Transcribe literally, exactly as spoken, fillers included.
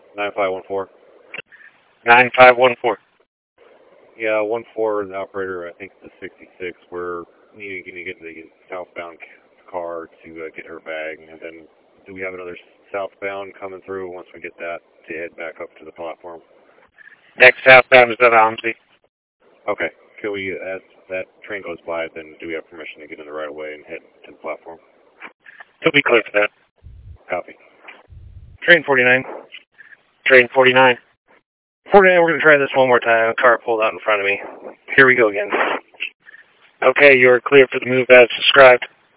nine five one four. nine five one four. Yeah, one four is the operator, I think the sixty-six. We're needing to get the southbound car to uh, get her bag, and then do we have another southbound coming through once we get that to head back up to the platform? Next southbound is at Omsey. Okay. Can we, as that train goes by, then do we have permission to get in the right of way and head to the platform? You'll be clear for that. Copy. Train forty-nine. Train forty-nine. forty-nine, we're going to try this one more time. A car pulled out in front of me. Here we go again. Okay, you're clear for the move as described.